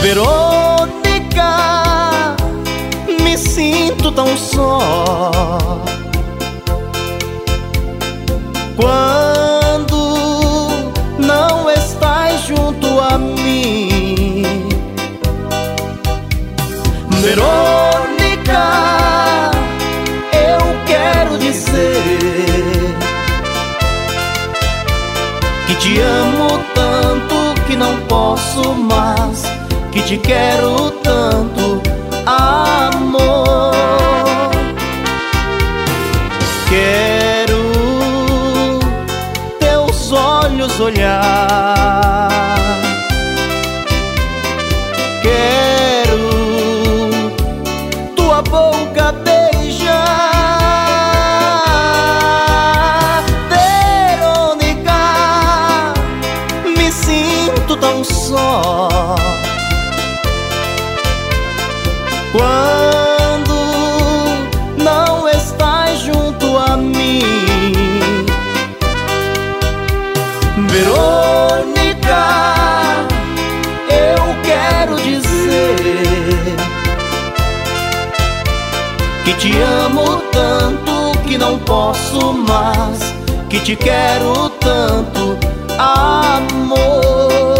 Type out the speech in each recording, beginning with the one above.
Verônica, me sinto tão só quando não estás junto a mim. Verônica, eu quero dizer que te amo tanto que não posso mais, que te quero tanto, amor. Quero teus olhos olhar, quero tua boca beijar. Verônica, me sinto tão só quando não estás junto a mim. Verônica, eu quero dizer que te amo tanto que não posso mais, que te quero tanto, amor.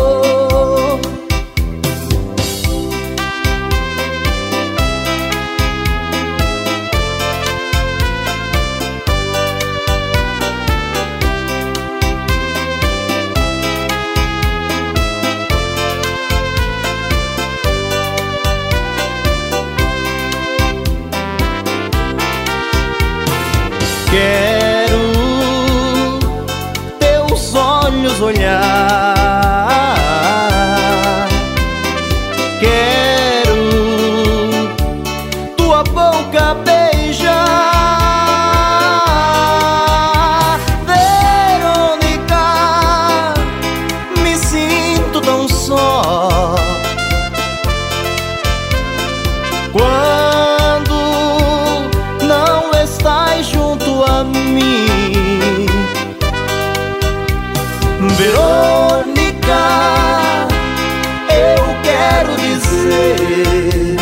Quero teus olhos olhar, quero tua boca beijar. Verônica, me sinto tão só quando não estás junto a mim. Verônica, eu quero dizer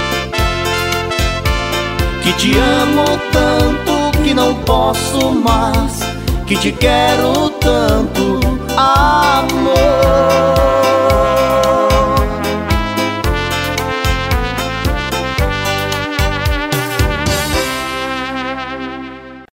que te amo tanto que não posso mais, que te quero tanto,